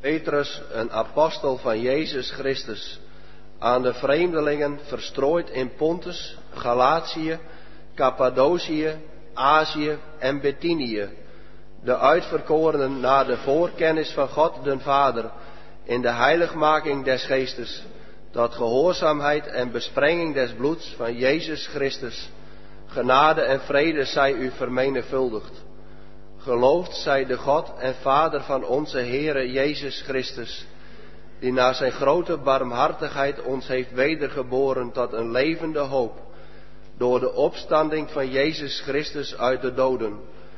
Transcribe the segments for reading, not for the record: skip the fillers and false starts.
Petrus, een apostel van Jezus Christus, aan de vreemdelingen verstrooid in Pontus, Galatië, Cappadocië, Azië en Bithynië, de uitverkorenen naar de voorkennis van God den Vader, in de heiligmaking des Geestes, tot gehoorzaamheid en besprenging des bloeds van Jezus Christus. Genade en vrede zij u vermenigvuldigd. Geloofd zij de God en Vader van onze Heere Jezus Christus, die naar zijn grote barmhartigheid ons heeft wedergeboren tot een levende hoop, door de opstanding van Jezus Christus uit de doden,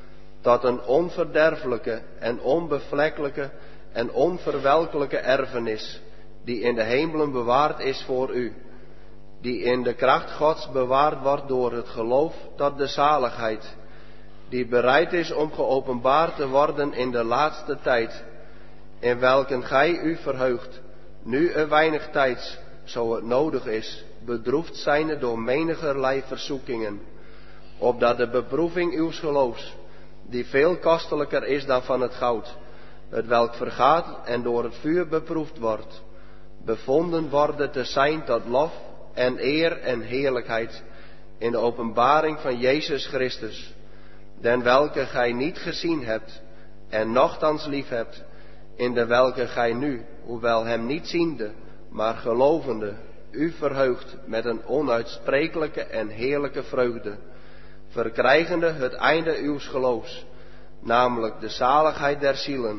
tot een onverderfelijke en onbevlekkelijke en onverwelkelijke erfenis, die in de hemelen bewaard is voor u, die in de kracht Gods bewaard wordt door het geloof tot de zaligheid, die bereid is om geopenbaard te worden in de laatste tijd, in welken gij u verheugt, nu een weinig tijds, zo het nodig is, bedroefd zijnde door menigerlei verzoekingen, opdat de beproeving uws geloofs, die veel kostelijker is dan van het goud, het welk vergaat en door het vuur beproefd wordt, bevonden worden te zijn tot lof en eer en heerlijkheid in de openbaring van Jezus Christus, den welke gij niet gezien hebt en nochtans lief hebt, in de welke gij nu, hoewel hem niet ziende, maar gelovende, u verheugt met een onuitsprekelijke en heerlijke vreugde, verkrijgende het einde uws geloofs, namelijk de zaligheid der zielen,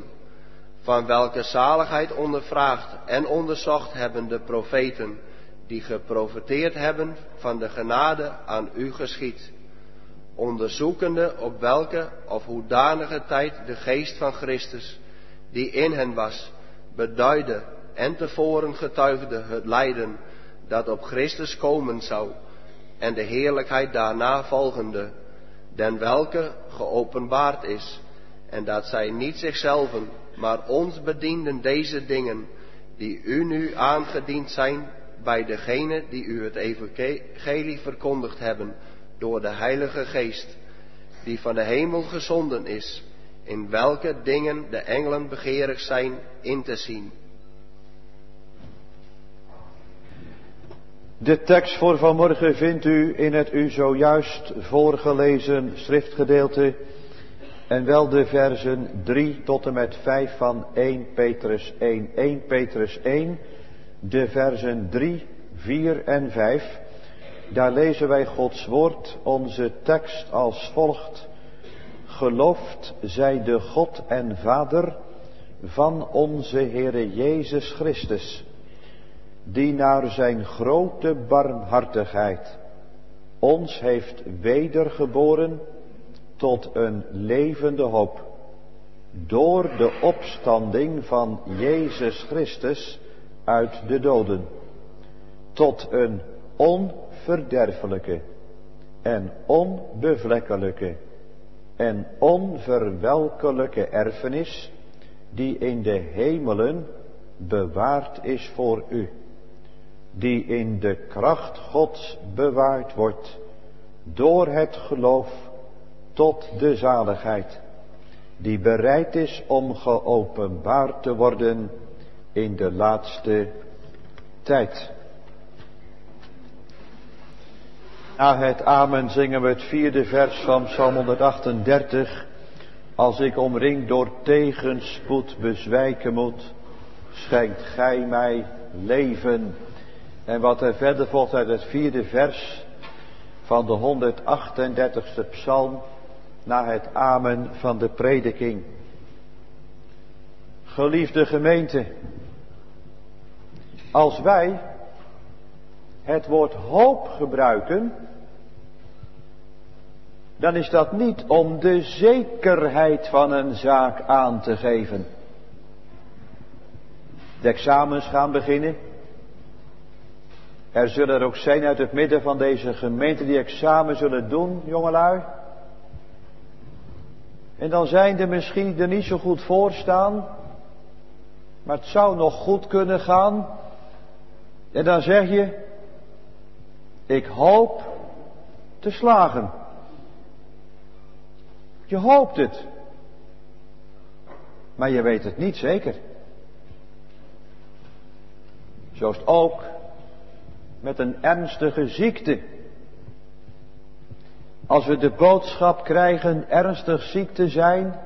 van welke zaligheid ondervraagd en onderzocht hebben de profeten, die geprofeteerd hebben van de genade aan u geschied, onderzoekende op welke of hoedanige tijd de geest van Christus, die in hen was, beduidde en tevoren getuigde het lijden dat op Christus komen zou, en de heerlijkheid daarna volgende, den welke geopenbaard is, en dat zij niet zichzelven, maar ons bedienden deze dingen, die u nu aangediend zijn bij degene die u het evangelie verkondigd hebben, door de Heilige Geest, die van de hemel gezonden is, in welke dingen de engelen begeerig zijn in te zien. De tekst voor vanmorgen vindt u in het u zojuist voorgelezen schriftgedeelte, en wel de versen 3 tot en met 5 van 1 Petrus 1. 1 Petrus 1, de versen 3, 4 en 5. Daar lezen wij Gods woord, onze tekst als volgt. Geloofd zij de God en Vader van onze Heere Jezus Christus, die naar zijn grote barmhartigheid ons heeft wedergeboren tot een levende hoop, door de opstanding van Jezus Christus uit de doden, tot een onverderfelijke en onbevlekkelijke en onverwelkelijke erfenis, die in de hemelen bewaard is voor u, die in de kracht Gods bewaard wordt, door het geloof tot de zaligheid, die bereid is om geopenbaard te worden in de laatste tijd. Na het amen zingen we het 4e vers van Psalm 138. Als ik omringd door tegenspoed bezwijken moet, schenkt gij mij leven. En wat er verder volgt uit het 4e vers van de 138e psalm, na het amen van de prediking. Geliefde gemeente, als wij het woord hoop gebruiken, dan is dat niet om de zekerheid van een zaak aan te geven. De examens gaan beginnen. Er zullen er ook zijn uit het midden van deze gemeente die examen zullen doen, jongelui. En dan zijn er misschien die er niet zo goed voor staan, maar het zou nog goed kunnen gaan. En dan zeg je, ik hoop te slagen. Je hoopt het. Maar je weet het niet zeker. Zo is het ook met een ernstige ziekte. Als we de boodschap krijgen ernstig ziek te zijn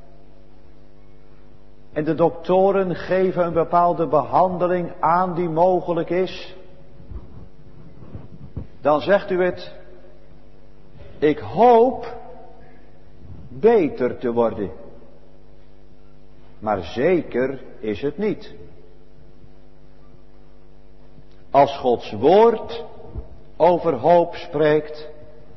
en de doktoren geven een bepaalde behandeling aan die mogelijk is, dan zegt u het: ik hoop beter te worden. Maar zeker is het niet. Als Gods woord over hoop spreekt,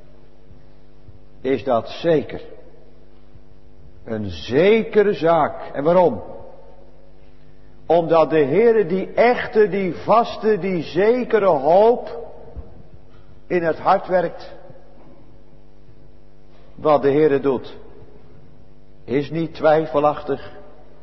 is dat zeker. Een zekere zaak. En waarom? Omdat de Heere die echte, die vaste, die zekere hoop in het hart werkt. Wat de Heere doet, is niet twijfelachtig.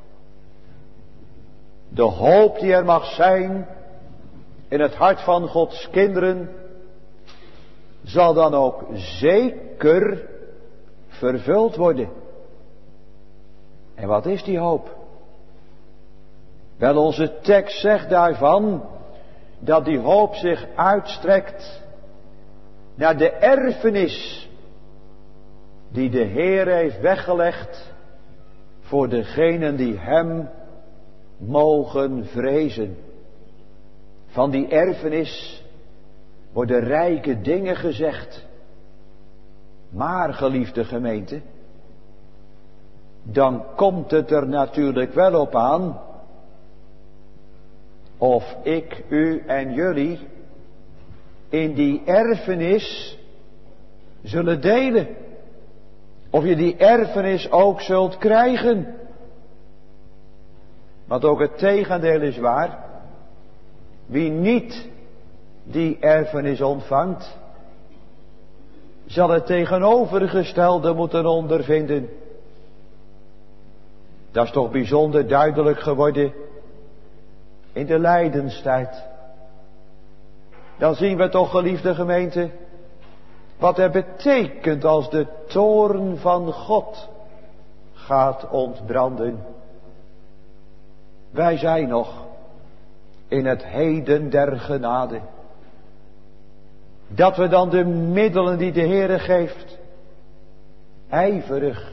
De hoop die er mag zijn in het hart van Gods kinderen, zal dan ook zeker vervuld worden. En wat is die hoop? Wel, onze tekst zegt daarvan dat die hoop zich uitstrekt naar de erfenis die de Heer heeft weggelegd voor degenen die Hem mogen vrezen. Van die erfenis worden rijke dingen gezegd. Maar, geliefde gemeente, dan komt het er natuurlijk wel op aan of ik, u en jullie in die erfenis zullen delen. Of je die erfenis ook zult krijgen. Want ook het tegendeel is waar. Wie niet die erfenis ontvangt, zal het tegenovergestelde moeten ondervinden. Dat is toch bijzonder duidelijk geworden in de lijdenstijd. Dan zien we toch, geliefde gemeente, wat het betekent als de toorn van God gaat ontbranden. Wij zijn nog in het heden der genade. Dat we dan de middelen die de Heere geeft, ijverig,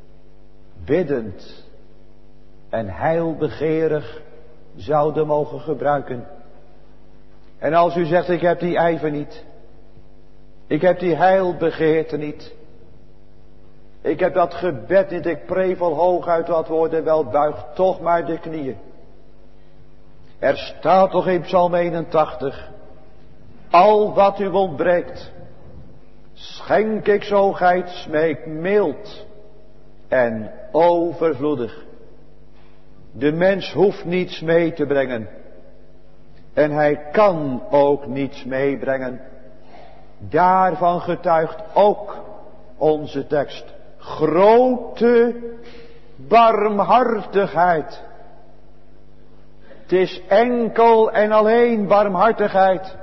biddend en heilbegeerig zouden mogen gebruiken. En als u zegt, ik heb die ijver niet, ik heb die heilbegeerte niet, ik heb dat gebed niet, ik prevel hooguit wat woorden, wel buig toch maar de knieën. Er staat toch in Psalm 81, al wat u ontbreekt, schenk ik zo gij het smeekt mild en overvloedig. De mens hoeft niets mee te brengen. En hij kan ook niets meebrengen. Daarvan getuigt ook onze tekst. Grote barmhartigheid. Het is enkel en alleen barmhartigheid.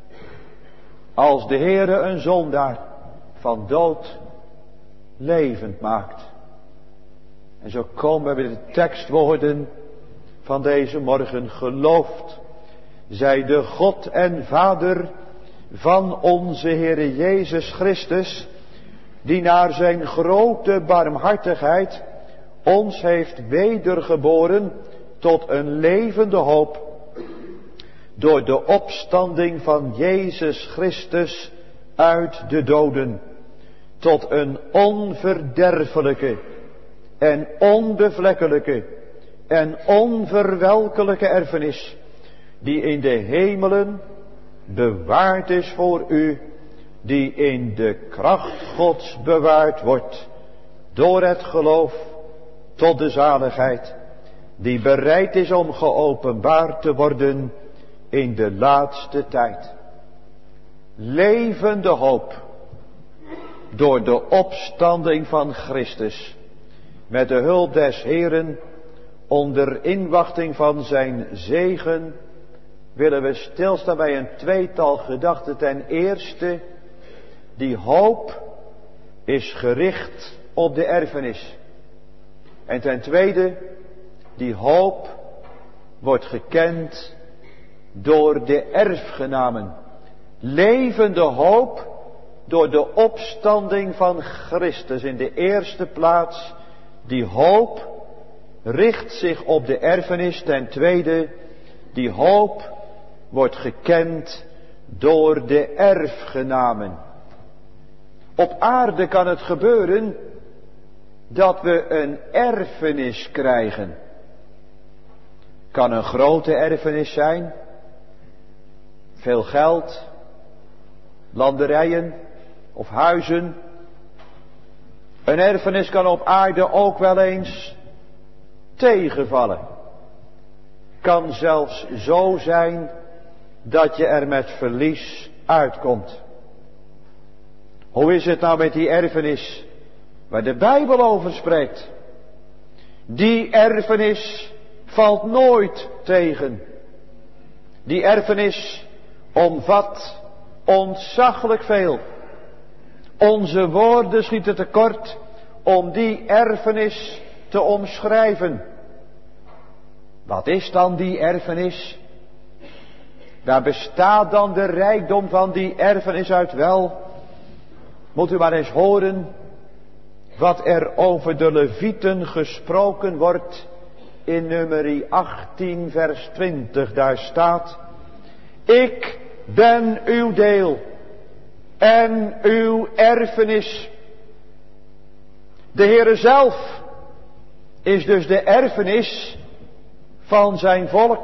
Als de Heere een zondaar van dood levend maakt. En zo komen we bij de tekstwoorden van deze morgen. Geloofd zij de God en Vader van onze Heere Jezus Christus, die naar zijn grote barmhartigheid ons heeft wedergeboren tot een levende hoop, door de opstanding van Jezus Christus uit de doden, tot een onverderfelijke en onbevlekkelijke en onverwelkelijke erfenis, die in de hemelen bewaard is voor u, die in de kracht Gods bewaard wordt, door het geloof tot de zaligheid, die bereid is om geopenbaard te worden in de laatste tijd. Levende hoop, door de opstanding van Christus, met de hulp des Heeren, onder inwachting van zijn zegen, willen we stilstaan bij een tweetal gedachten. Ten eerste, die hoop is gericht op de erfenis. En ten tweede, die hoop wordt gekend door de erfgenamen. Levende hoop door de opstanding van Christus. In de eerste plaats, die hoop richt zich op de erfenis. Ten tweede, die hoop wordt gekend door de erfgenamen. Op aarde kan het gebeuren dat we een erfenis krijgen. Kan een grote erfenis zijn. Veel geld, landerijen of huizen. Een erfenis kan op aarde ook wel eens tegenvallen. Kan zelfs zo zijn dat je er met verlies uitkomt. Hoe is het nou met die erfenis waar de Bijbel over spreekt? Die erfenis valt nooit tegen. Die erfenis omvat ontzaglijk veel. Onze woorden schieten tekort om die erfenis te omschrijven. Wat is dan die erfenis? Waar bestaat dan de rijkdom van die erfenis uit? Wel, moet u maar eens horen wat er over de Levieten gesproken wordt in nummer 18 vers 20. Daar staat: ik ben uw deel en uw erfenis. De Heere zelf is dus de erfenis van zijn volk.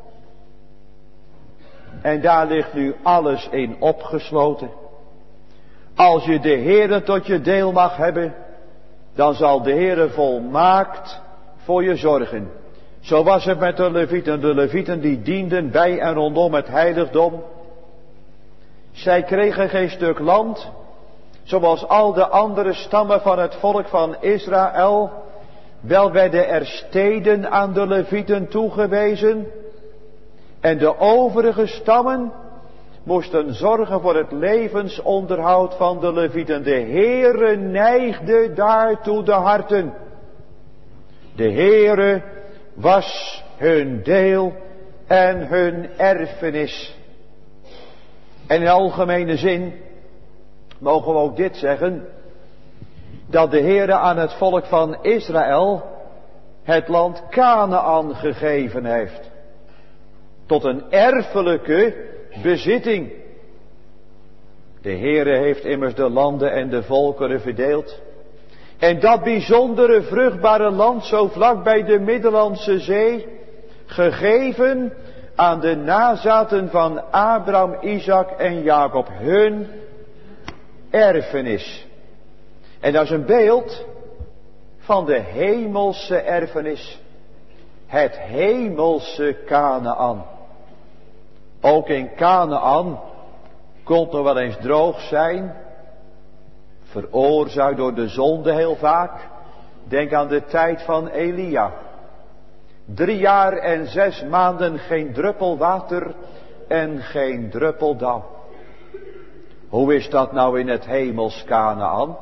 En daar ligt nu alles in opgesloten. Als je de Heere tot je deel mag hebben, dan zal de Heere volmaakt voor je zorgen. Zo was het met de Levieten. De Levieten die dienden bij en rondom het heiligdom. Zij kregen geen stuk land, zoals al de andere stammen van het volk van Israël. Wel werden er steden aan de Levieten toegewezen. En de overige stammen moesten zorgen voor het levensonderhoud van de Levieten. De Heere neigde daartoe de harten. De Heere was hun deel en hun erfenis. En in algemene zin mogen we ook dit zeggen: dat de Heere aan het volk van Israël het land Kanaän gegeven heeft. Tot een erfelijke bezitting. De Heere heeft immers de landen en de volkeren verdeeld. En dat bijzondere vruchtbare land zo vlak bij de Middellandse Zee, gegeven aan de nazaten van Abraham, Isaac en Jacob, hun erfenis. En dat is een beeld van de hemelse erfenis. Het hemelse Kanaän. Ook in Kanaän kon het nog wel eens droog zijn. Veroorzaakt door de zonde heel vaak. Denk aan de tijd van Elia. 3 jaar en 6 maanden geen druppel water en geen druppel dauw. Hoe is dat nou in het hemels Kanaän?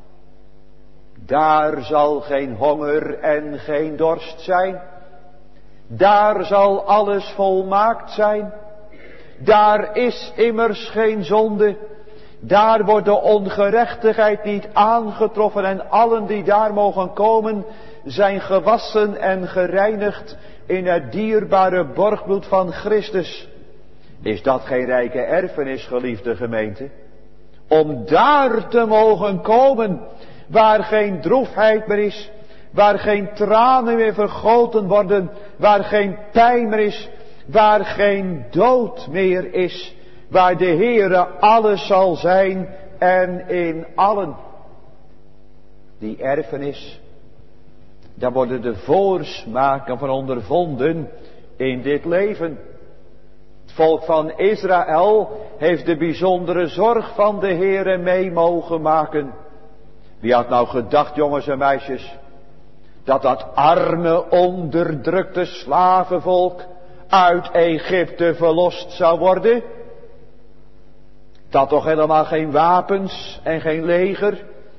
Daar zal geen honger en geen dorst zijn. Daar zal alles volmaakt zijn. Daar is immers geen zonde. Daar wordt de ongerechtigheid niet aangetroffen en allen die daar mogen komen zijn gewassen en gereinigd in het dierbare borgbloed van Christus. Is dat geen rijke erfenis, geliefde gemeente? Om daar te mogen komen waar geen droefheid meer is, waar geen tranen meer vergoten worden, waar geen pijn meer is, waar geen dood meer is, waar de Heere alles zal zijn en in allen. Die erfenis, daar worden de voorsmaken van ondervonden in dit leven. Het volk van Israël heeft de bijzondere zorg van de Heere mee mogen maken. Wie had nou gedacht, jongens en meisjes, dat dat arme, onderdrukte slavenvolk uit Egypte verlost zou worden? Dat toch helemaal geen wapens en geen leger?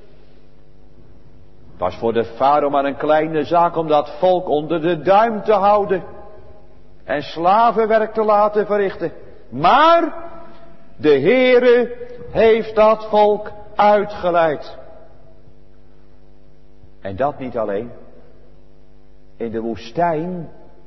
Het was voor de farao maar een kleine zaak om dat volk onder de duim te houden. en slavenwerk te laten verrichten. Maar de Heere heeft dat volk uitgeleid. En dat niet alleen. In de woestijn,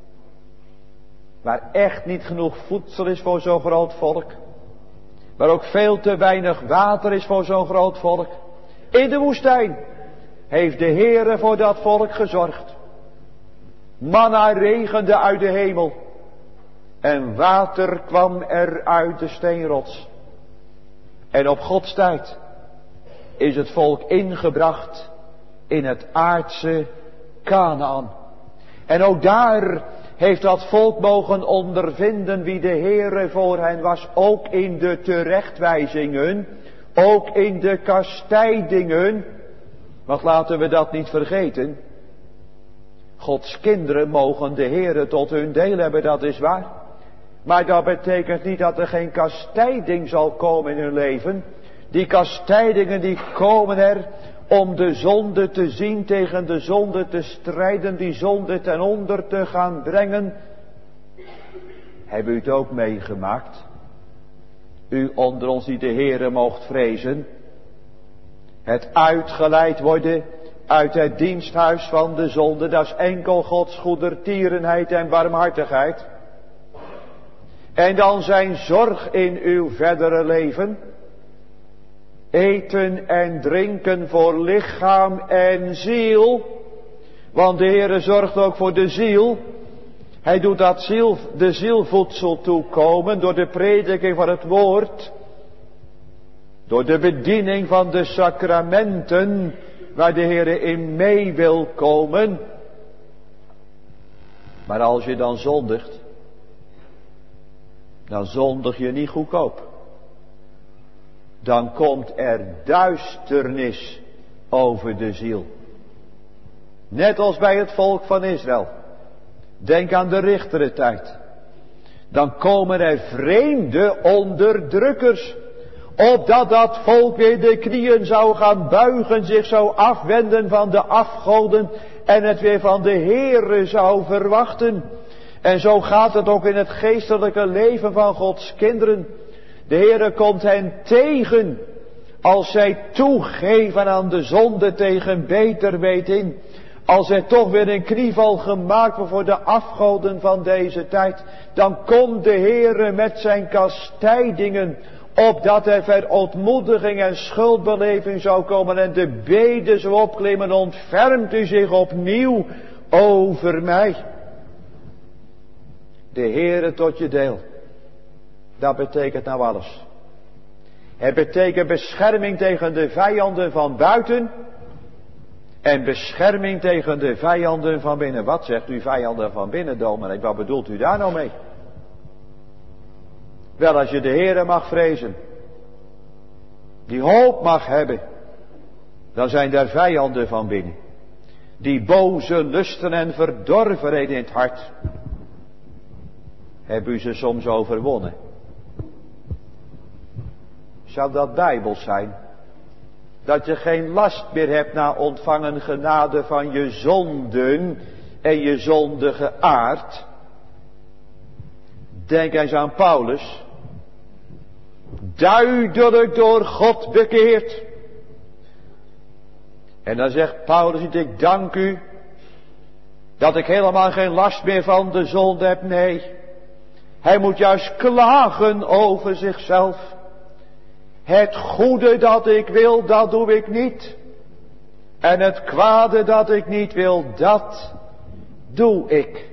waar echt niet genoeg voedsel is voor zo'n groot volk, waar ook veel te weinig water is voor zo'n groot volk. In de woestijn heeft de Heere voor dat volk gezorgd. Manna regende uit de hemel en water kwam er uit de steenrots. En op Gods tijd is het volk ingebracht in het aardse Kanaan. En ook daar heeft dat volk mogen ondervinden wie de Heere voor hen was. Ook in de terechtwijzingen, ook in de kastijdingen. Want laten we dat niet vergeten. Gods kinderen mogen de Heere tot hun deel hebben, dat is waar. Maar dat betekent niet dat er geen kastijding zal komen in hun leven. Die kastijdingen die komen er om de zonde te zien, tegen de zonde te strijden, die zonde ten onder te gaan brengen. Hebben u het ook meegemaakt? U onder ons die de Heere moogt vrezen. Het uitgeleid worden uit het diensthuis van de zonde, dat is enkel Gods goedertierenheid en barmhartigheid. En dan zijn zorg in uw verdere leven. Eten en drinken voor lichaam en ziel. Want de Heere zorgt ook voor de ziel. Hij doet dat de zielvoedsel toekomen door de prediking van het woord. Door de bediening van de sacramenten waar de Heere in mee wil komen. Maar als je dan zondigt, dan zondig je niet goedkoop. Dan komt er duisternis over de ziel. Net als bij het volk van Israël. Denk aan de richterentijd. Dan komen er vreemde onderdrukkers. Opdat dat volk weer de knieën zou gaan buigen, zich zou afwenden van de afgoden en het weer van de Heere zou verwachten. En zo gaat het ook in het geestelijke leven van Gods kinderen. De Heere komt hen tegen als zij toegeven aan de zonde tegen beter weten. Als er toch weer een knieval gemaakt wordt voor de afgoden van deze tijd. Dan komt de Heere met zijn kastijdingen. Opdat er verontmoediging en schuldbeleving zou komen. En de bede zou opklimmen. Ontfermt u zich opnieuw over mij. De Heere tot je deel. Dat betekent nou alles. Het betekent bescherming tegen de vijanden van buiten. En bescherming tegen de vijanden van binnen. Wat zegt u vijanden van binnen, dominee? Wat bedoelt u daar nou mee? Wel, als je de Heere mag vrezen. Die hoop mag hebben. Dan zijn er vijanden van binnen. Die boze lusten en verdorvenheden in het hart. Hebben u ze soms overwonnen? Zou dat bijbels zijn? Dat je geen last meer hebt na ontvangen genade van je zonden en je zondige aard. Denk eens aan Paulus. Duidelijk door God bekeerd. En dan zegt Paulus niet, ik dank u dat ik helemaal geen last meer van de zonde heb. Nee, hij moet juist klagen over zichzelf. Het goede dat ik wil, dat doe ik niet. En het kwade dat ik niet wil, dat doe ik.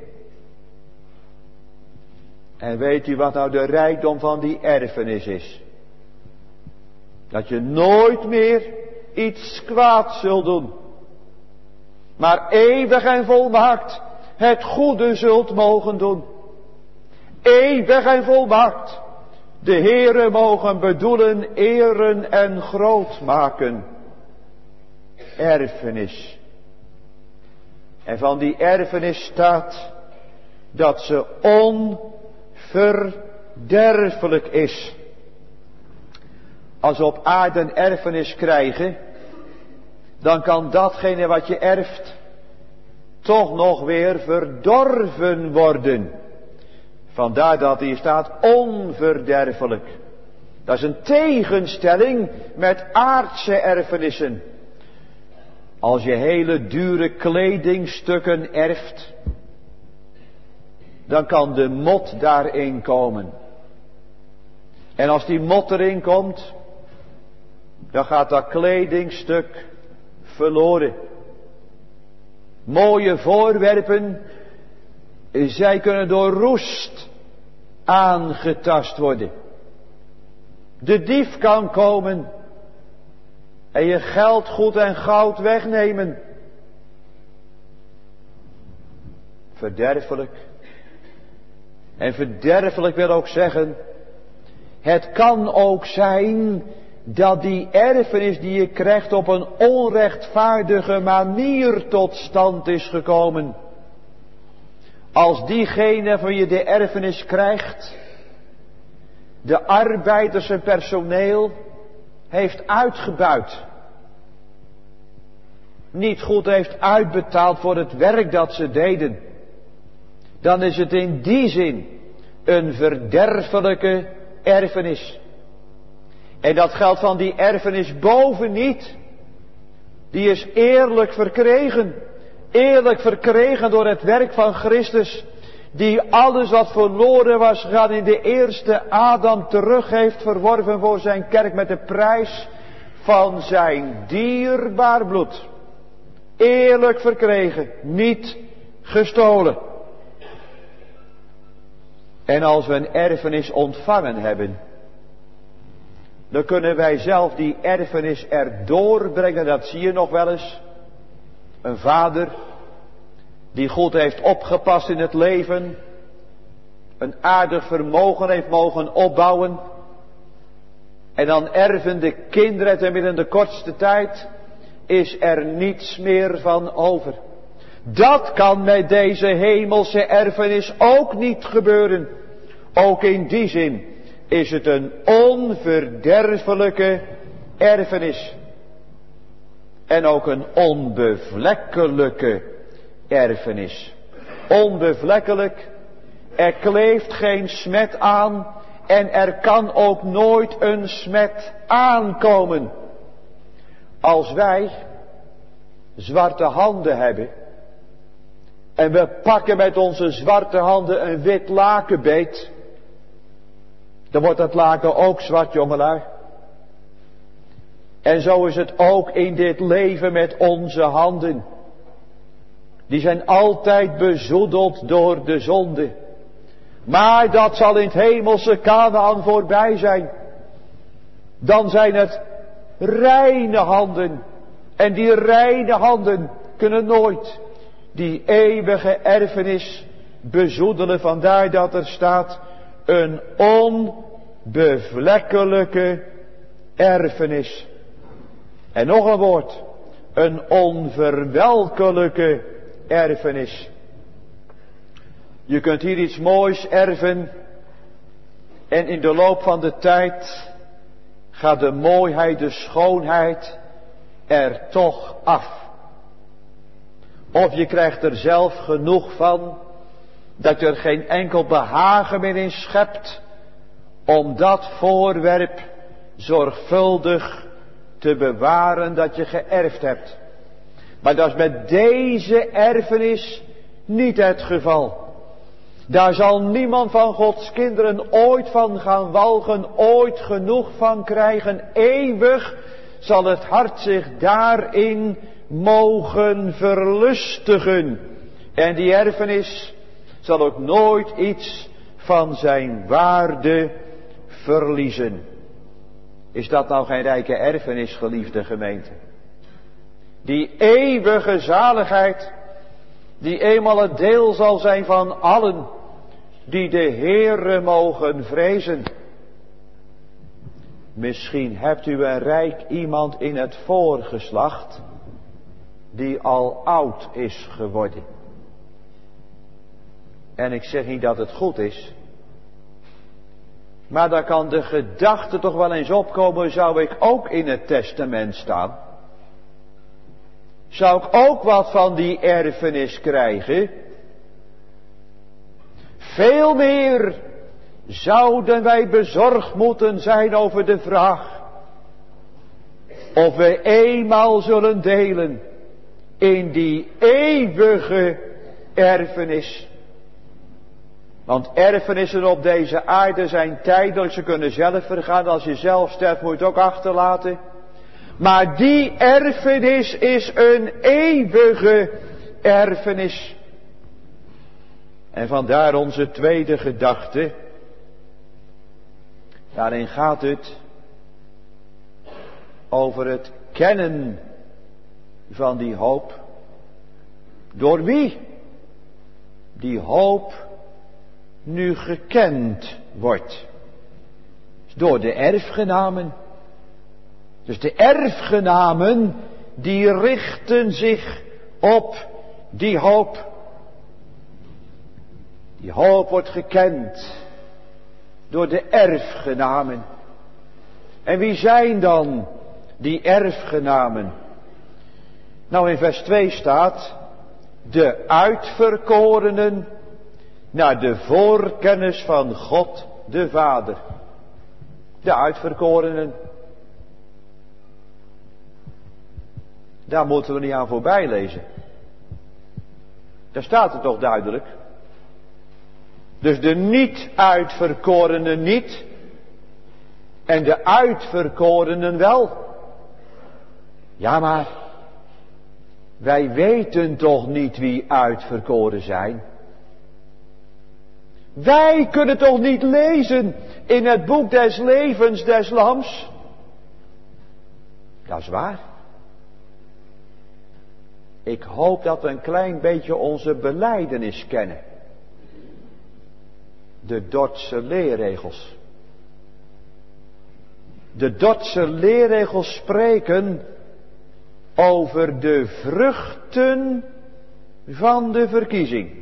En weet u wat nou de rijkdom van die erfenis is? Dat je nooit meer iets kwaads zult doen. Maar eeuwig en volmaakt het goede zult mogen doen. Eeuwig en volmaakt de Heere mogen bedoelen, eren en groot maken. Erfenis. En van die erfenis staat dat ze onverderfelijk is. Als we op aarde een erfenis krijgen, dan kan datgene wat je erft toch nog weer verdorven worden. Vandaar dat hier staat onverderfelijk. Dat is een tegenstelling met aardse erfenissen. Als je hele dure kledingstukken erft, dan kan de mot daarin komen. En als die mot erin komt, dan gaat dat kledingstuk verloren. Mooie voorwerpen, zij kunnen door roest aangetast worden. De dief kan komen en je geld, goed en goud wegnemen. Verderfelijk. En verderfelijk wil ook zeggen, het kan ook zijn dat die erfenis die je krijgt op een onrechtvaardige manier tot stand is gekomen. Als diegene van je de erfenis krijgt, de arbeiders en personeel heeft uitgebuit. Niet goed heeft uitbetaald voor het werk dat ze deden. Dan is het in die zin een verderfelijke erfenis. En dat geldt van die erfenis boven niet. Die is eerlijk verkregen. Eerlijk verkregen door het werk van Christus. Die alles wat verloren was gegaan in de eerste Adam terug heeft verworven voor zijn kerk met de prijs van zijn dierbaar bloed. Eerlijk verkregen, niet gestolen. En als we een erfenis ontvangen hebben, dan kunnen wij zelf die erfenis erdoor brengen. Dat zie je nog wel eens. Een vader die goed heeft opgepast in het leven, een aardig vermogen heeft mogen opbouwen, en dan erven de kinderen het en binnen de kortste tijd is er niets meer van over. Dat kan met deze hemelse erfenis ook niet gebeuren. Ook in die zin is het een onverderfelijke erfenis. En ook een onbevlekkelijke erfenis. Onbevlekkelijk, er kleeft geen smet aan en er kan ook nooit een smet aankomen. Als wij zwarte handen hebben en we pakken met onze zwarte handen een wit laken beet, dan wordt dat laken ook zwart, jongelui. En zo is het ook in dit leven met onze handen. Die zijn altijd bezoedeld door de zonde. Maar dat zal in het hemelse Kanaan voorbij zijn. Dan zijn het reine handen. En die reine handen kunnen nooit die eeuwige erfenis bezoedelen. Vandaar dat er staat een onbevlekkelijke erfenis. En nog een woord. Een onverwelkelijke erfenis. Je kunt hier iets moois erven. En in de loop van de tijd gaat de mooiheid, de schoonheid er toch af. Of je krijgt er zelf genoeg van, dat je er geen enkel behagen meer in schept, om dat voorwerp zorgvuldig te bewaren dat je geërfd hebt. Maar dat is met deze erfenis niet het geval. Daar zal niemand van Gods kinderen ooit van gaan walgen, ooit genoeg van krijgen. Eeuwig zal het hart zich daarin mogen verlustigen. En die erfenis zal ook nooit iets van zijn waarde verliezen. Is dat nou geen rijke erfenis, geliefde gemeente? Die eeuwige zaligheid, die eenmaal het deel zal zijn van allen die de Heere mogen vrezen. Misschien hebt u een rijk iemand in het voorgeslacht die al oud is geworden. En ik zeg niet dat het goed is, maar dan kan de gedachte toch wel eens opkomen, zou ik ook in het testament staan? Zou ik ook wat van die erfenis krijgen? Veel meer zouden wij bezorgd moeten zijn over de vraag of we eenmaal zullen delen in die eeuwige erfenis. Want erfenissen op deze aarde zijn tijdelijk, ze kunnen zelf vergaan. Als je zelf sterft moet je het ook achterlaten. Maar die erfenis is een eeuwige erfenis. En vandaar onze tweede gedachte. Daarin gaat het over het kennen van die hoop. Door wie die hoop nu gekend wordt. Door de erfgenamen. Dus de erfgenamen die richten zich op die hoop. Die hoop wordt gekend door de erfgenamen. En wie zijn dan die erfgenamen? Nou, in vers 2 staat: de uitverkorenen naar de voorkennis van God de Vader. De uitverkorenen. Daar moeten we niet aan voorbij lezen. Daar staat het toch duidelijk. Dus de niet uitverkorenen niet. En de uitverkorenen wel. Ja, maar wij weten toch niet wie uitverkoren zijn. Wij kunnen toch niet lezen in het boek des levens des Lams. Dat is waar. Ik hoop dat we een klein beetje onze belijdenis kennen. De Dordtse leerregels. De Dordtse leerregels spreken over de vruchten van de verkiezing.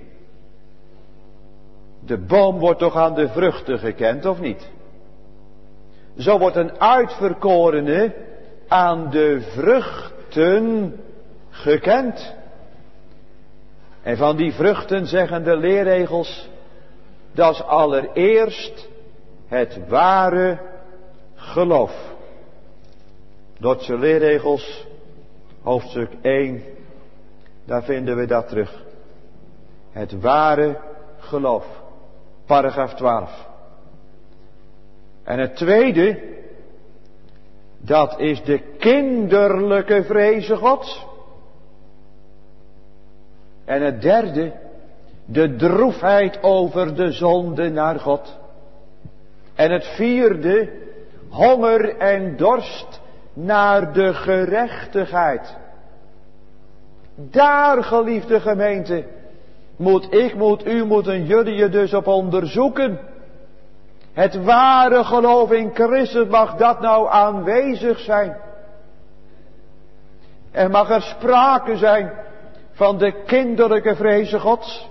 De boom wordt toch aan de vruchten gekend, of niet? Zo wordt een uitverkorene aan de vruchten gekend. En van die vruchten zeggen de leerregels: dat is allereerst het ware geloof. Dordtse leerregels, hoofdstuk 1, daar vinden we dat terug. Het ware geloof, paragraaf 12. En het tweede, dat is de kinderlijke vreze Gods. En het derde, de droefheid over de zonde naar God. En het vierde, honger en dorst naar de gerechtigheid. Daar, geliefde gemeente, moeten jullie je dus op onderzoeken. Het ware geloof in Christus, mag dat nou aanwezig zijn? En mag er sprake zijn van de kinderlijke vreze Gods?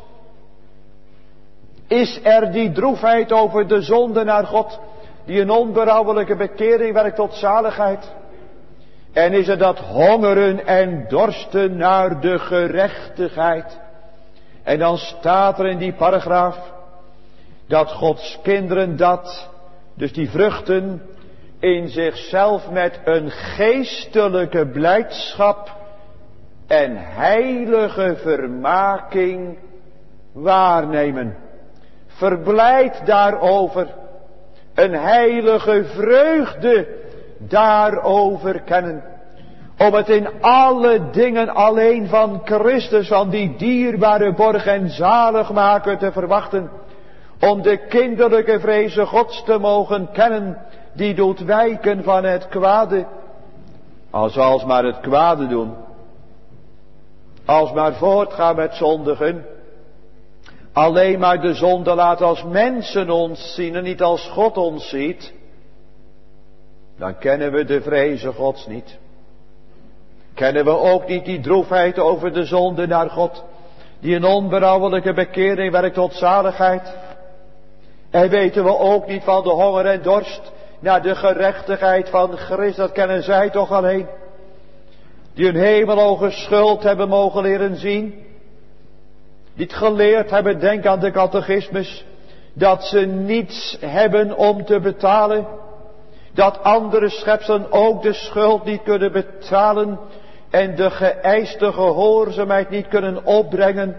Is er die droefheid over de zonde naar God, die een onberouwelijke bekering werkt tot zaligheid? En is er dat hongeren en dorsten naar de gerechtigheid? En dan staat er in die paragraaf dat Gods kinderen dus die vruchten, in zichzelf met een geestelijke blijdschap en heilige vermaking waarnemen. Verblijd daarover, een heilige vreugde daarover kennen. Om het in alle dingen alleen van Christus, van die dierbare borg en zaligmaker te verwachten. Om de kinderlijke vreze Gods te mogen kennen, die doet wijken van het kwade. Als maar het kwade doen. Als maar voortgaan met zondigen. Alleen maar de zonde laten als mensen ons zien en niet als God ons ziet. Dan kennen we de vreze Gods niet. Kennen we ook niet die droefheid over de zonde naar God, die een onberouwelijke bekering werkt tot zaligheid. En weten we ook niet van de honger en dorst naar de gerechtigheid van Christus, dat kennen zij toch alleen. Die hun hemelhoge schuld hebben mogen leren zien. Die het geleerd hebben, denk aan de catechismus. Dat ze niets hebben om te betalen. Dat andere schepselen ook de schuld niet kunnen betalen. En de geëiste gehoorzaamheid niet kunnen opbrengen.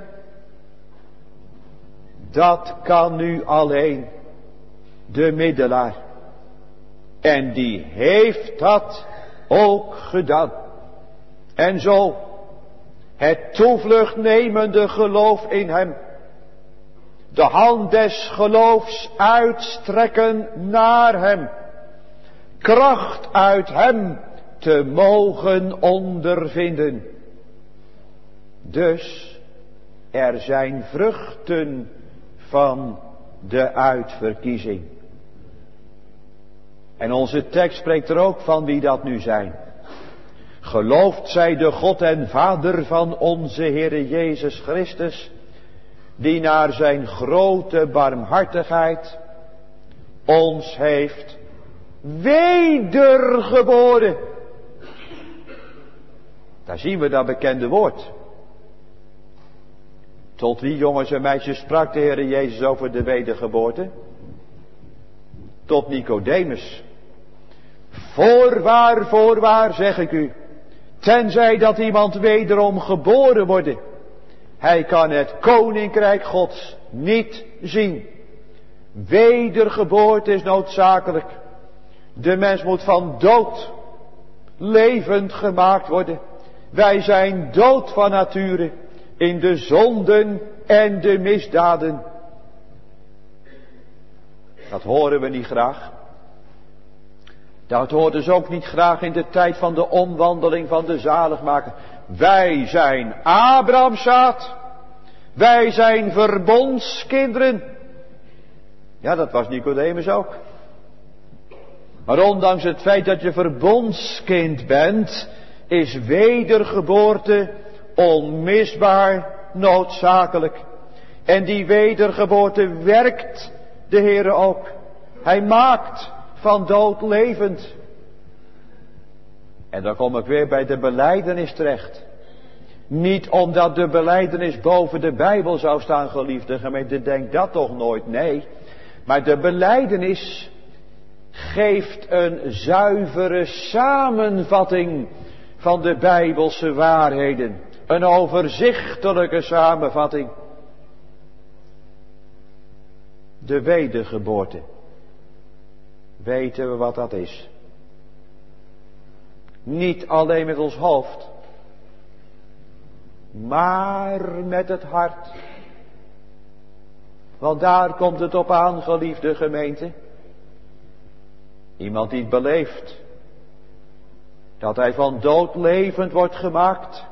Dat kan nu alleen de middelaar. En die heeft dat ook gedaan. En zo het toevlucht nemende geloof in hem. De hand des geloofs uitstrekken naar hem. Kracht uit hem te mogen ondervinden. Dus er zijn vruchten van de uitverkiezing. En onze tekst spreekt er ook van wie dat nu zijn. Geloofd zij de God en Vader van onze Heere Jezus Christus, die naar zijn grote barmhartigheid ons heeft wedergeboren. Daar zien we dat bekende woord. Tot wie, jongens en meisjes, sprak de Heere Jezus over de wedergeboorte? Tot Nicodemus. Voorwaar, voorwaar, zeg ik u, tenzij dat iemand wederom geboren wordt, hij kan het koninkrijk Gods niet zien. Wedergeboorte is noodzakelijk. De mens moet van dood levend gemaakt worden. Wij zijn dood van nature in de zonden en de misdaden. Dat horen we niet graag. Dat hoort dus ook niet graag in de tijd van de omwandeling van de zaligmaker. Wij zijn Abrahams zaad. Wij zijn verbondskinderen. Ja, dat was Nicodemus ook. Maar ondanks het feit dat je verbondskind bent, is wedergeboorte onmisbaar noodzakelijk. En die wedergeboorte werkt de Heere ook. Hij maakt van dood levend. En dan kom ik weer bij de belijdenis terecht. Niet omdat de belijdenis boven de Bijbel zou staan, geliefde gemeente, denk dat toch nooit, nee. Maar de belijdenis geeft een zuivere samenvatting van de Bijbelse waarheden. Een overzichtelijke samenvatting. De wedergeboorte. Weten we wat dat is? Niet alleen met ons hoofd, maar met het hart. Want daar komt het op aan, geliefde gemeente. Iemand die het beleeft dat hij van dood levend wordt gemaakt,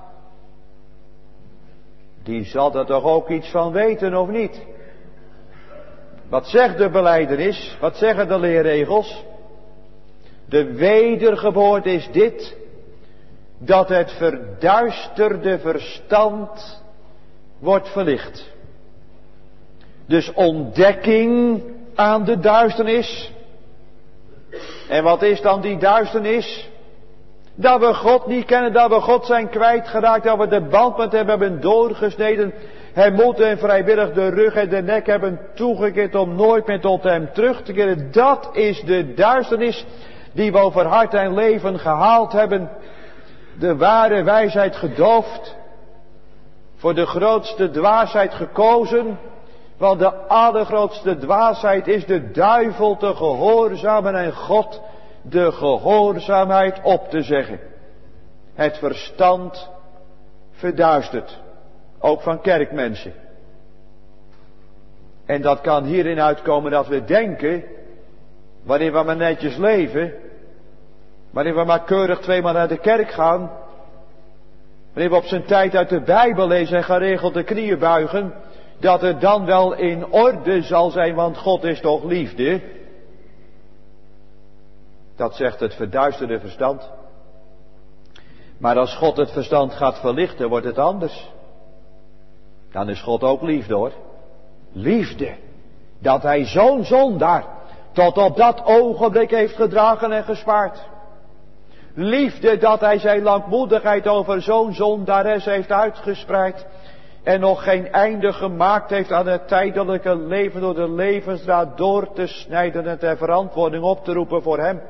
die zal er toch ook iets van weten, of niet? Wat zegt de belijdenis? Wat zeggen de leerregels? De wedergeboorte is dit, dat het verduisterde verstand wordt verlicht. Dus ontdekking aan de duisternis. En wat is dan die duisternis? Dat we God niet kennen, dat we God zijn kwijtgeraakt, dat we de band met hem hebben doorgesneden. Hij moet en vrijwillig de rug en de nek hebben toegekeerd om nooit meer tot hem terug te keren. Dat is de duisternis die we over hart en leven gehaald hebben. De ware wijsheid gedoofd. Voor de grootste dwaasheid gekozen. Want de allergrootste dwaasheid is de duivel te gehoorzamen en God de gehoorzaamheid op te zeggen. Het verstand verduistert. Ook van kerkmensen. En dat kan hierin uitkomen dat we denken, wanneer we maar netjes leven, wanneer we maar keurig 2 maal naar de kerk gaan, wanneer we op zijn tijd uit de Bijbel lezen en geregeld de knieën buigen, dat het dan wel in orde zal zijn, want God is toch liefde. Dat zegt het verduisterde verstand. Maar als God het verstand gaat verlichten, wordt het anders. Dan is God ook liefde, hoor. Liefde. Dat hij zo'n zondaar tot op dat ogenblik heeft gedragen en gespaard. Liefde dat hij zijn langmoedigheid over zo'n zondares heeft uitgespreid. en nog geen einde gemaakt heeft aan het tijdelijke leven door de levensdraad door te snijden en ter verantwoording op te roepen voor hem.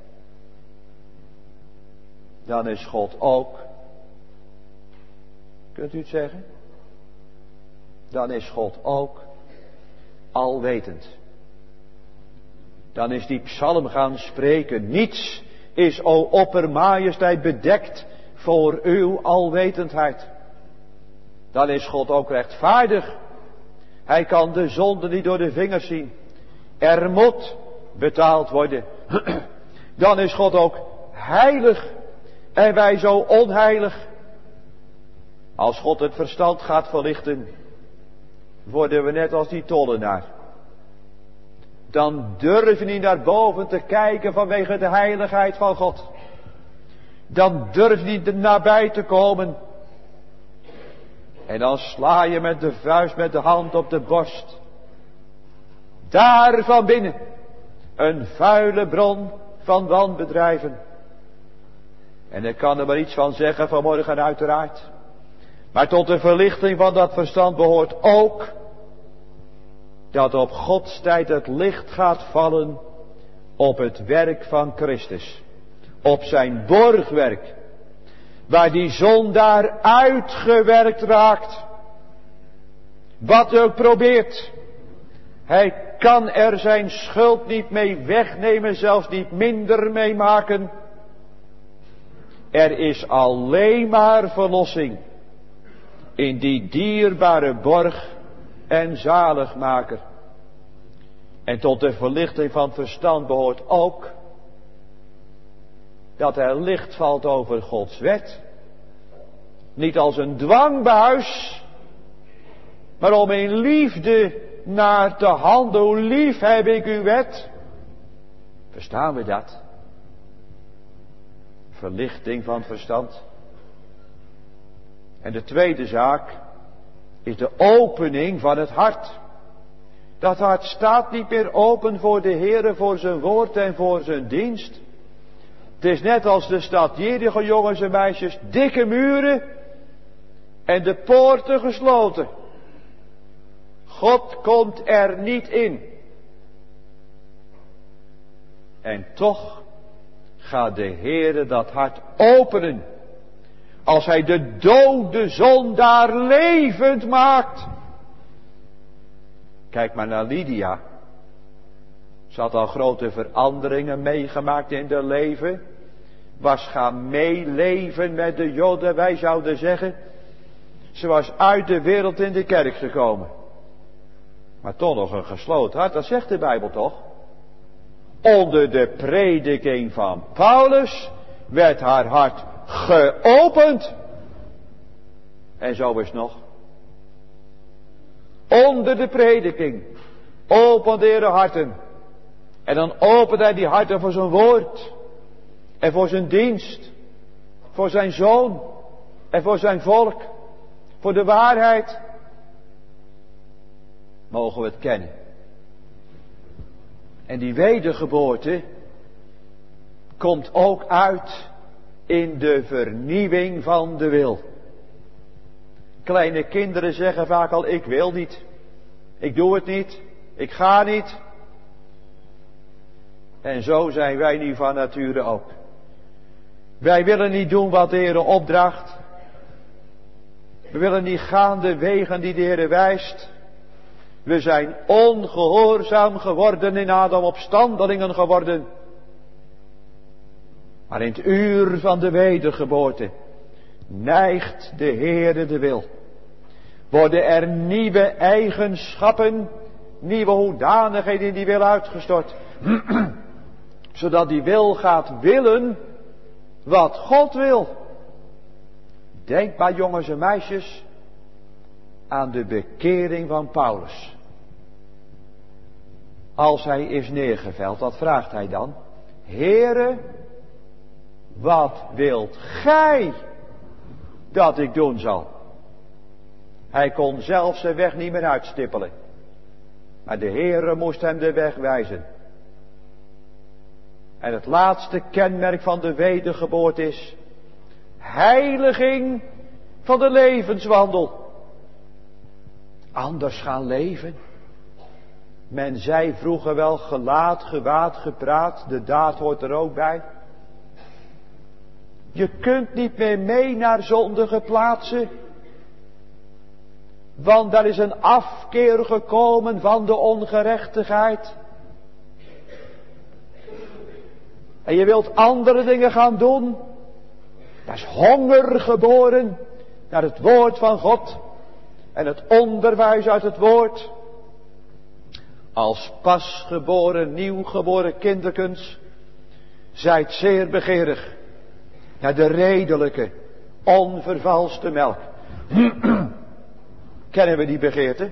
Dan is God ook, kunt u het zeggen? Dan is God ook alwetend. Dan is die psalm gaan spreken. Niets is, o oppermajesteit, bedekt voor uw alwetendheid. Dan is God ook rechtvaardig. Hij kan de zonde niet door de vingers zien. Er moet betaald worden. Dan is God ook heilig. En wij zo onheilig. Als God het verstand gaat verlichten, worden we net als die tollenaar. Dan durf je niet naar boven te kijken vanwege de heiligheid van God. Dan durf je niet nabij te komen. En dan sla je met de vuist, met de hand op de borst. Daar van binnen een vuile bron van wanbedrijven. En ik kan er maar iets van zeggen vanmorgen uiteraard. Maar tot de verlichting van dat verstand behoort ook dat op Gods tijd het licht gaat vallen op het werk van Christus. Op zijn borgwerk. Waar die zondaar uitgewerkt raakt. Wat hij ook probeert. Hij kan er zijn schuld niet mee wegnemen, zelfs niet minder mee maken. Er is alleen maar verlossing in die dierbare borg en zaligmaker. En tot de verlichting van het verstand behoort ook dat er licht valt over Gods wet. Niet als een dwangbuis, maar om in liefde naar te handelen. Hoe lief heb ik uw wet? Verstaan we dat? Verlichting van het verstand. En de tweede zaak is de opening van het hart. Dat hart staat niet meer open voor de Heere, voor zijn woord en voor zijn dienst. Het is net als de stad Jericho, jongens en meisjes, dikke muren en de poorten gesloten. God komt er niet in. En toch gaat de Heere dat hart openen. Als hij de dode zondaar levend maakt. Kijk maar naar Lydia. Ze had al grote veranderingen meegemaakt in haar leven. Was gaan meeleven met de Joden. Wij zouden zeggen, ze was uit de wereld in de kerk gekomen. Maar toch nog een gesloten hart, dat zegt de Bijbel toch? Onder de prediking van Paulus werd haar hart geopend. En zo is nog. Onder de prediking opende hij de harten. En dan opent hij die harten voor zijn woord. En voor zijn dienst. Voor zijn zoon. En voor zijn volk. Voor de waarheid. Mogen we het kennen. En die wedergeboorte komt ook uit in de vernieuwing van de wil. Kleine kinderen zeggen vaak al, ik wil niet. Ik doe het niet. Ik ga niet. En zo zijn wij nu van nature ook. Wij willen niet doen wat de Heer opdraagt. We willen niet gaan de wegen die de Heer wijst. We zijn ongehoorzaam geworden, in Adam opstandelingen geworden. Maar in het uur van de wedergeboorte neigt de Heere de wil. Worden er nieuwe eigenschappen, nieuwe hoedanigheden in die wil uitgestort. Zodat die wil gaat willen wat God wil. Denk maar, jongens en meisjes, aan de bekering van Paulus. Als hij is neergeveld, wat vraagt hij dan? Heere, wat wilt gij dat ik doen zal? Hij kon zelf zijn weg niet meer uitstippelen. Maar de Heere moest hem de weg wijzen. En het laatste kenmerk van de wedergeboorte is heiliging van de levenswandel. anders gaan leven. Men zei vroeger wel gelaat, gewaad, gepraat, de daad hoort er ook bij. Je kunt niet meer mee naar zondige plaatsen. Want daar is een afkeer gekomen van de ongerechtigheid. En je wilt andere dingen gaan doen. Daar is honger geboren naar het woord van God. En het onderwijs uit het woord. Als pasgeboren, nieuwgeboren kinderkens. Zijt zeer begeerig naar de redelijke, onvervalste melk. Kennen we die begeerte?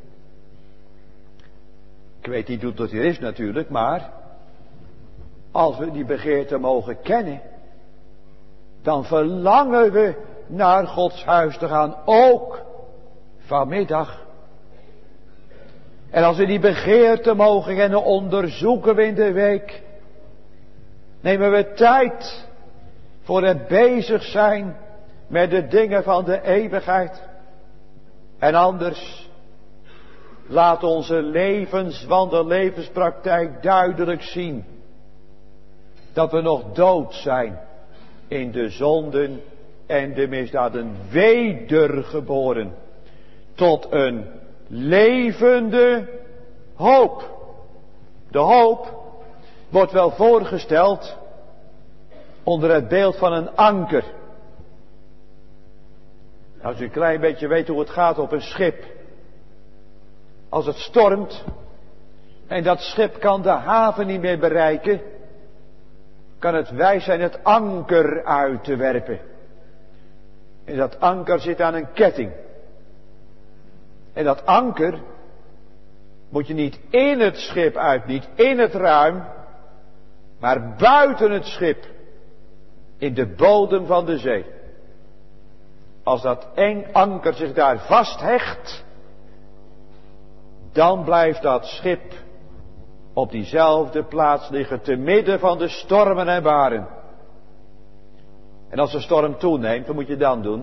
Ik weet niet hoe dat hier is natuurlijk, maar als we die begeerte mogen kennen, dan verlangen we naar Gods huis te gaan, ook vanmiddag. En als we die begeerte mogen kennen, onderzoeken we in de week. Nemen we tijd voor het bezig zijn met de dingen van de eeuwigheid. En anders, laat onze levenswandel, levenspraktijk duidelijk zien dat we nog dood zijn in de zonden en de misdaden, wedergeboren tot een levende hoop. De hoop wordt wel voorgesteld onder het beeld van een anker. Als u een klein beetje weet hoe het gaat op een schip. Als het stormt en dat schip kan de haven niet meer bereiken, kan het wijs zijn het anker uit te werpen. En dat anker zit aan een ketting. En dat anker moet je niet in het schip uit, niet in het ruim, maar buiten het schip, in de bodem van de zee. Als dat anker zich daar vasthecht, dan blijft dat schip op diezelfde plaats liggen, te midden van de stormen en baren. En als de storm toeneemt, wat moet je dan doen?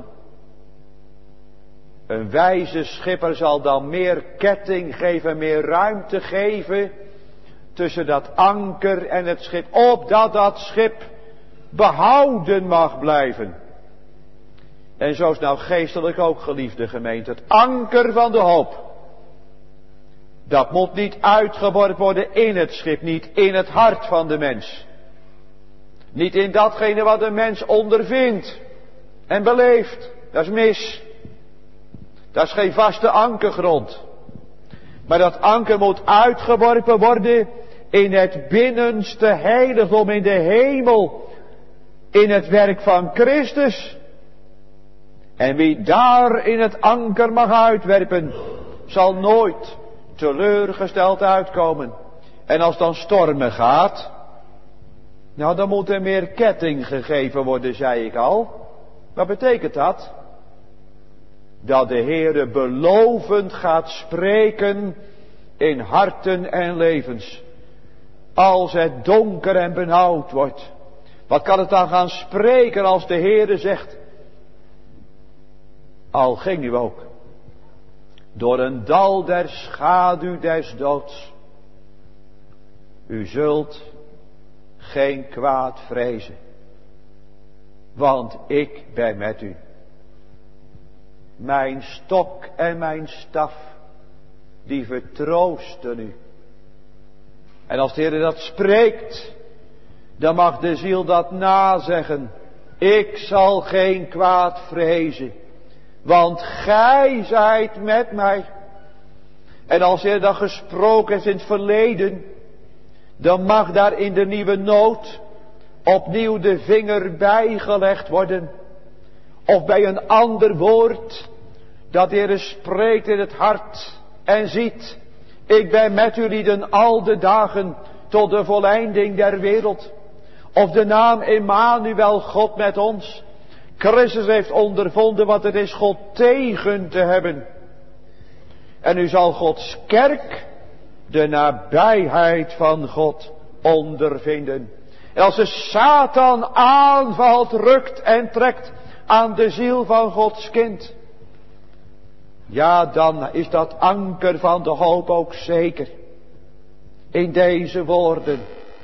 Een wijze schipper zal dan meer ketting geven, meer ruimte geven tussen dat anker en het schip, opdat dat schip behouden mag blijven. En zo is nou geestelijk ook, geliefde gemeente, het anker van de hoop. Dat moet niet uitgeworpen worden in het schip, niet in het hart van de mens. Niet in datgene wat de mens ondervindt en beleeft. Dat is mis. Dat is geen vaste ankergrond. Maar dat anker moet uitgeworpen worden in het binnenste heiligdom, in de hemel, in het werk van Christus. En wie daar in het anker mag uitwerpen, zal nooit teleurgesteld uitkomen. En als dan stormen gaat, nou dan moet er meer ketting gegeven worden, zei ik al. Wat betekent dat? Dat de Heere belovend gaat spreken in harten en levens. Als het donker en benauwd wordt. Wat kan het dan gaan spreken als de Heere zegt: al ging u ook door een dal der schaduw des doods, u zult geen kwaad vrezen, want ik ben met u. Mijn stok en mijn staf, die vertroosten u. En als de Heer dat spreekt, dan mag de ziel dat nazeggen: ik zal geen kwaad vrezen, want gij zijt met mij. En als hij dat gesproken heeft in het verleden, dan mag daar in de nieuwe nood opnieuw de vinger bijgelegd worden. Of bij een ander woord dat de Heer spreekt in het hart en ziet: ik ben met jullie al de dagen tot de voleinding der wereld. Of de naam Emmanuel, God met ons. Christus heeft ondervonden wat het is God tegen te hebben. En u zal Gods kerk de nabijheid van God ondervinden. En als de Satan aanvalt, rukt en trekt aan de ziel van Gods kind, ja, dan is dat anker van de hoop ook zeker. In deze woorden.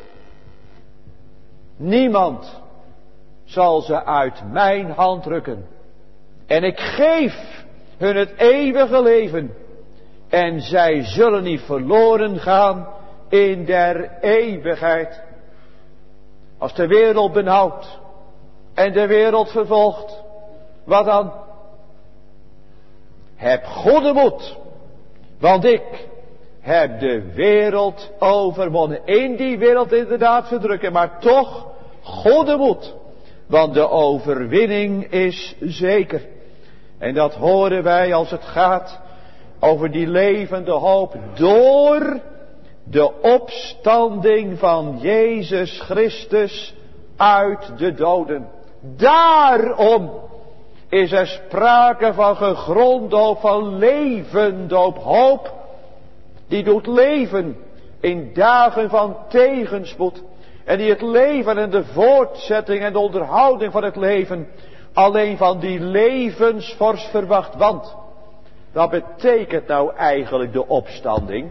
Niemand zal ze uit mijn hand rukken. En ik geef hun het eeuwige leven. En zij zullen niet verloren gaan in der eeuwigheid. Als de wereld benauwt en de wereld vervolgt, wat dan? Heb goede moed, want ik heb de wereld overwonnen. In die wereld inderdaad verdrukken, maar toch goede moed, want de overwinning is zeker. En dat horen wij als het gaat over die levende hoop door de opstanding van Jezus Christus uit de doden. Daarom is er sprake van gegrond hoop, van levend hoop. Die doet leven in dagen van tegenspoed. En die het leven en de voortzetting en de onderhouding van het leven alleen van die levensvorst verwacht. Want wat betekent nou eigenlijk de opstanding?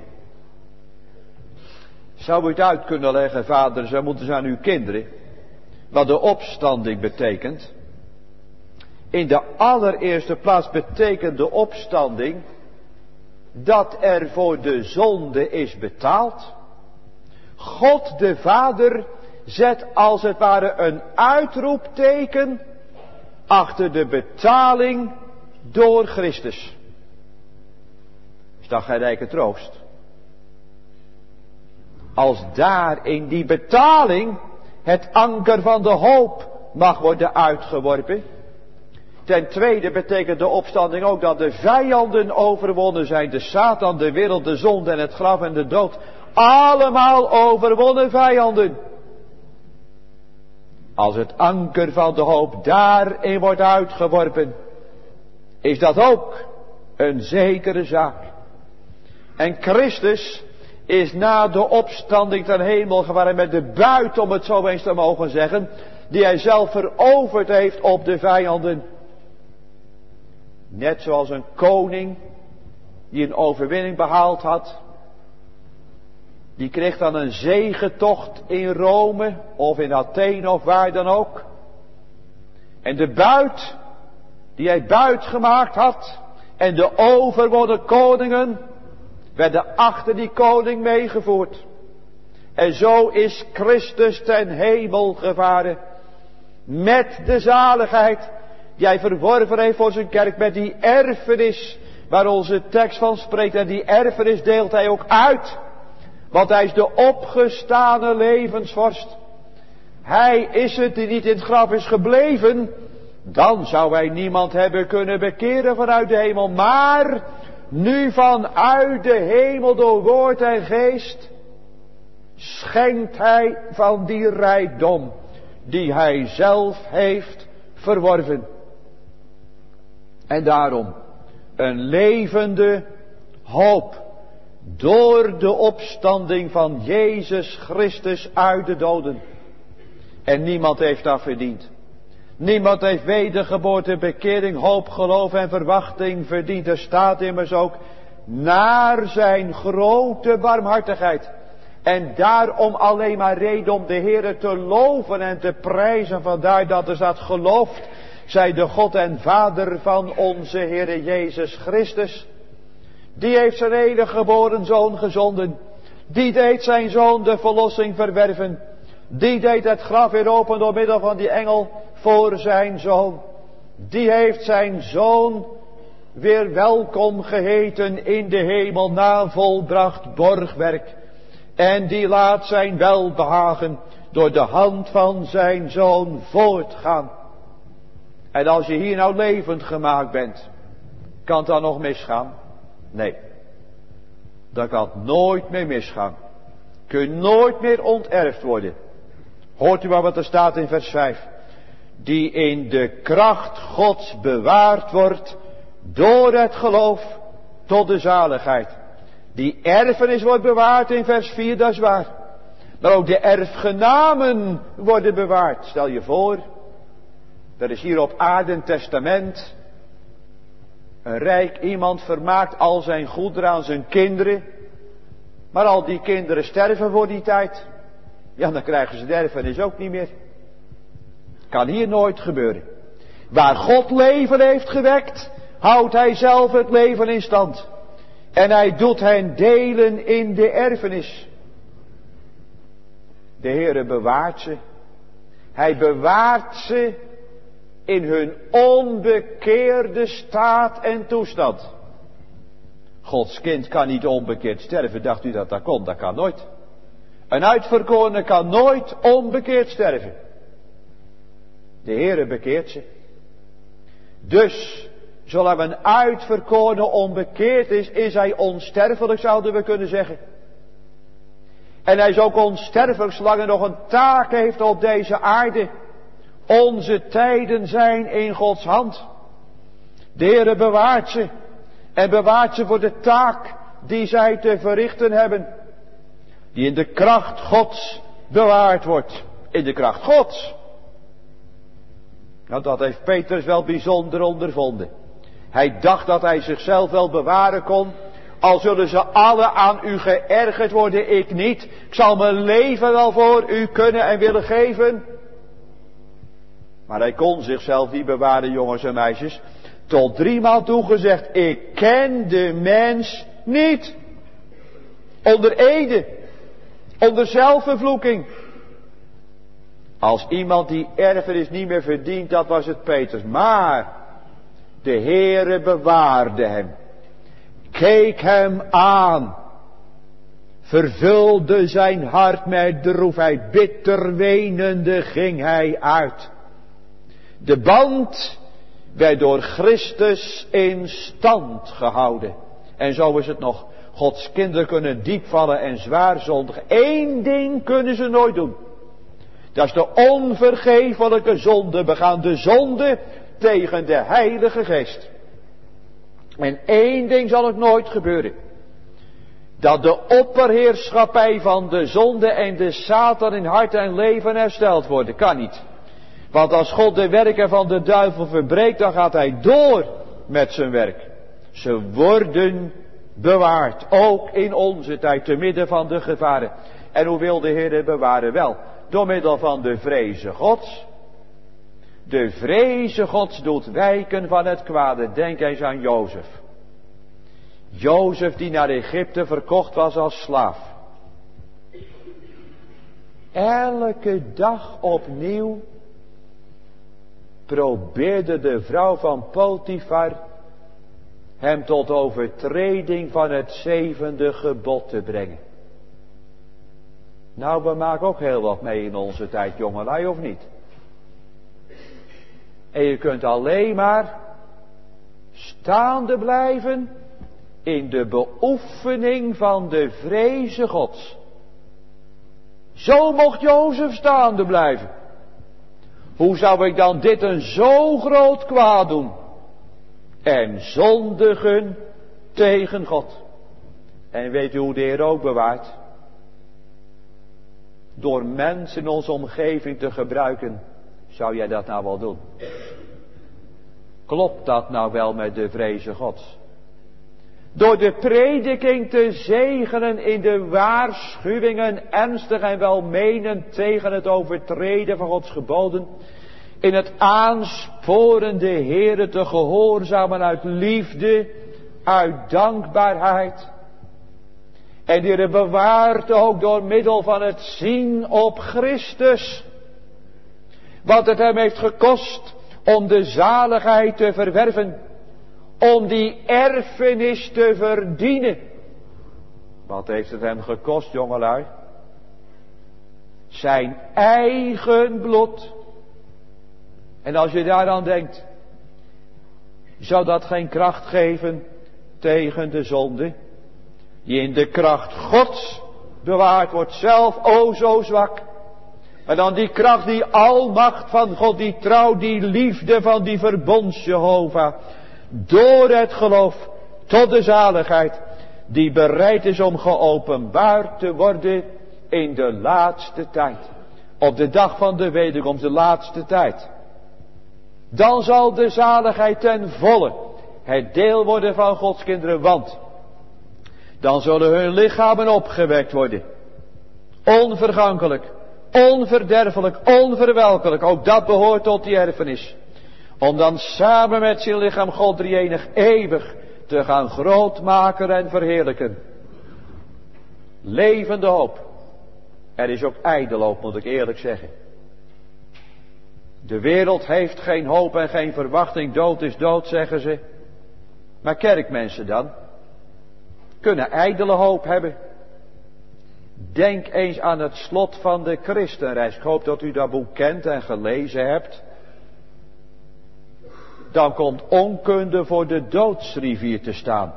Zou u het uit kunnen leggen, vaders, en moeten ze aan uw kinderen, wat de opstanding betekent? In de allereerste plaats betekent de opstanding dat er voor de zonde is betaald. God de Vader zet als het ware een uitroepteken achter de betaling door Christus. Is dat geen rijke troost? Als daar in die betaling het anker van de hoop mag worden uitgeworpen. Ten tweede betekent de opstanding ook dat de vijanden overwonnen zijn. De Satan, de wereld, de zonde en het graf en de dood. Allemaal overwonnen vijanden. Als het anker van de hoop daarin wordt uitgeworpen, is dat ook een zekere zaak. En Christus is na de opstanding ten hemel gevaren met de buit, om het zo eens te mogen zeggen, die hij zelf veroverd heeft op de vijanden. Net zoals een koning die een overwinning behaald had. Die kreeg dan een zegetocht in Rome of in Athene of waar dan ook. En de buit die hij buit gemaakt had en de overwonnen koningen werden achter die koning meegevoerd. En zo is Christus ten hemel gevaren met de zaligheid die hij verworven heeft voor zijn kerk, met die erfenis waar onze tekst van spreekt. En die erfenis deelt hij ook uit, want hij is de opgestane levensvorst. Hij is het die niet in het graf is gebleven, dan zou hij niemand hebben kunnen bekeren vanuit de hemel. Maar nu vanuit de hemel door woord en geest schenkt hij van die rijkdom die hij zelf heeft verworven. En daarom een levende hoop door de opstanding van Jezus Christus uit de doden. En niemand heeft dat verdiend. Niemand heeft wedergeboorte, bekering, hoop, geloof en verwachting verdiend. Er staat immers ook naar zijn grote barmhartigheid. En daarom alleen maar reden om de Heere te loven en te prijzen. Vandaar dat er staat: geloofd zij de God en Vader van onze Heere Jezus Christus. Die heeft zijn enige geboren Zoon gezonden. Die deed zijn Zoon de verlossing verwerven. Die deed het graf weer open door middel van die engel voor zijn Zoon. Die heeft zijn Zoon weer welkom geheten in de hemel na volbracht borgwerk. En die laat zijn welbehagen door de hand van zijn Zoon voortgaan. En als je hier nou levend gemaakt bent, kan het dan nog misgaan? Nee, dat kan het nooit meer misgaan. Kun je nooit meer onterfd worden. Hoort u maar wat er staat in vers 5. Die in de kracht Gods bewaard wordt door het geloof tot de zaligheid. Die erfenis wordt bewaard in vers 4, dat is waar. Maar ook de erfgenamen worden bewaard. Stel je voor, er is hier op aarde een testament. Een rijk iemand vermaakt al zijn goederen aan zijn kinderen. Maar al die kinderen sterven voor die tijd. Ja, dan krijgen ze de erfenis ook niet meer. Kan hier nooit gebeuren. Waar God leven heeft gewekt, houdt hij zelf het leven in stand. En hij doet hen delen in de erfenis. De Heere bewaart ze. Hij bewaart ze in hun onbekeerde staat en toestand. Gods kind kan niet onbekeerd sterven. Dacht u dat dat kon? Dat kan nooit. Een uitverkorene kan nooit onbekeerd sterven. De Heere bekeert ze. Dus, zolang een uitverkorene onbekeerd is, is hij onsterfelijk, zouden we kunnen zeggen. En hij is ook onsterfelijk, zolang hij nog een taak heeft op deze aarde. Onze tijden zijn in Gods hand. De Heere bewaart ze. En bewaart ze voor de taak die zij te verrichten hebben. Die in de kracht Gods bewaard wordt. In de kracht Gods. Nou, dat heeft Petrus wel bijzonder ondervonden. Hij dacht dat hij zichzelf wel bewaren kon. Al zullen ze alle aan u geërgerd worden, ik niet. Ik zal mijn leven wel voor u kunnen en willen geven. Maar hij kon zichzelf niet bewaren, jongens en meisjes. Tot 3 maal toegezegd, ik ken de mens niet. Onder ede. Onder zelfvervloeking. Als iemand die erfenis niet meer verdient, dat was het Petrus. Maar de Heere bewaarde hem. Keek hem aan. Vervulde zijn hart met droefheid. Bitter wenende ging hij uit. De band werd door Christus in stand gehouden. En zo is het nog. Gods kinderen kunnen diep vallen en zwaar zondigen. 1 ding kunnen ze nooit doen. Dat is de onvergeeflijke zonde begaan. De zonde tegen de Heilige Geest. En 1 ding zal het nooit gebeuren. Dat de opperheerschappij van de zonde en de Satan in hart en leven hersteld worden. Kan niet. Want als God de werken van de duivel verbreekt, dan gaat hij door met zijn werk. Ze worden bewaard. Ook in onze tijd, te midden van de gevaren. En hoe wil de Heer bewaren? Wel, door middel van de vreze Gods. De vreze Gods doet wijken van het kwade. Denk eens aan Jozef. Jozef die naar Egypte verkocht was als slaaf. Elke dag opnieuw probeerde de vrouw van Potifar hem tot overtreding van het 7e gebod te brengen. Nou, we maken ook heel wat mee in onze tijd, jongelui, of niet? En je kunt alleen maar staande blijven in de beoefening van de vreze Gods. Zo mocht Jozef staande blijven. Hoe zou ik dan dit een zo groot kwaad doen? En zondigen tegen God. En weet u hoe de Heer ook bewaart? Door mensen in onze omgeving te gebruiken. Zou jij dat nou wel doen? Klopt dat nou wel met de vreze Gods? Door de prediking te zegenen in de waarschuwingen ernstig en welmenend tegen het overtreden van Gods geboden. In het aansporen de Heere te gehoorzamen uit liefde, uit dankbaarheid. En die Heere bewaart ook door middel van het zien op Christus. Wat het hem heeft gekost om de zaligheid te verwerven. Om die erfenis te verdienen. Wat heeft het hem gekost, jongelui? Zijn eigen bloed. En als je daaraan denkt, zou dat geen kracht geven tegen de zonde? Die in de kracht Gods bewaard wordt, zelf o zo zwak. Maar dan die kracht, die almacht van God, die trouw, die liefde van die verbonds Jehovah. Door het geloof tot de zaligheid, die bereid is om geopenbaard te worden in de laatste tijd. Op de dag van de wederkomst, de laatste tijd. Dan zal de zaligheid ten volle het deel worden van Gods kinderen, want dan zullen hun lichamen opgewekt worden. Onvergankelijk, onverderfelijk, onverwelkelijk. Ook dat behoort tot die erfenis. Om dan samen met zijn lichaam God drie-enig eeuwig te gaan grootmaken en verheerlijken. Levende hoop. Er is ook ijdele hoop, moet ik eerlijk zeggen. De wereld heeft geen hoop en geen verwachting. Dood is dood, zeggen ze. Maar kerkmensen dan? Kunnen ijdele hoop hebben. Denk eens aan het slot van de Christenreis. Ik hoop dat u dat boek kent en gelezen hebt. Dan komt onkunde voor de doodsrivier te staan.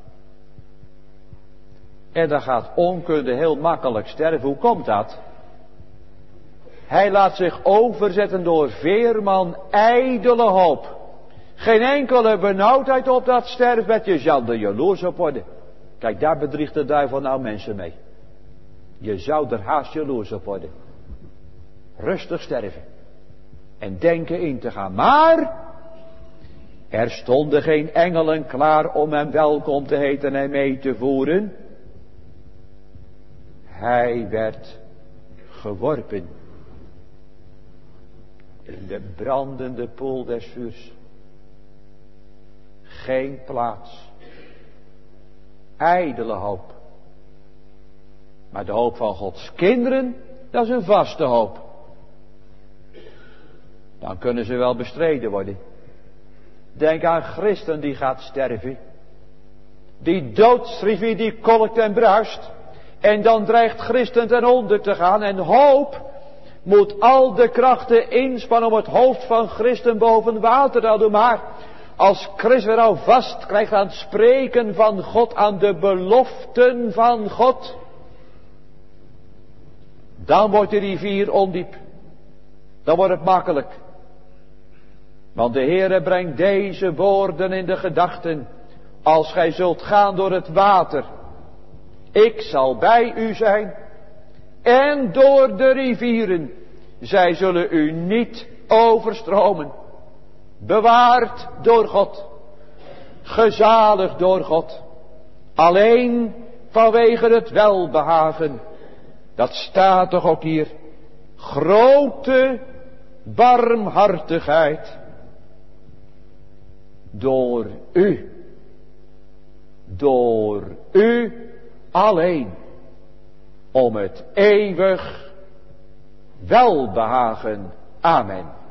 En dan gaat onkunde heel makkelijk sterven. Hoe komt dat? Hij laat zich overzetten door veerman ijdele hoop. Geen enkele benauwdheid op dat sterfbed. Je zal er jaloers op worden. Kijk, daar bedriegt de duivel nou mensen mee. Je zou er haast jaloers op worden. Rustig sterven. En denken in te gaan. Maar er stonden geen engelen klaar om hem welkom te heten en mee te voeren. Hij werd geworpen in de brandende poel des vuurs. Geen plaats. Ijdele hoop. Maar de hoop van Gods kinderen, dat is een vaste hoop. Dan kunnen ze wel bestreden worden. Denk aan Christen die gaat sterven. Die doodsrivier die kolkt en bruist. En dan dreigt Christen ten onder te gaan. En hoop moet al de krachten inspannen om het hoofd van Christen boven water te houden. Maar als Christus nou vast krijgt aan het spreken van God, aan de beloften van God, dan wordt de rivier ondiep. Dan wordt het makkelijk. Want de Heere brengt deze woorden in de gedachten. Als gij zult gaan door het water, ik zal bij u zijn. En door de rivieren, zij zullen u niet overstromen. Bewaard door God. Gezaligd door God. Alleen vanwege het welbehagen. Dat staat toch ook hier. Grote barmhartigheid. Door u. Door u alleen. Om het eeuwig welbehagen. Amen.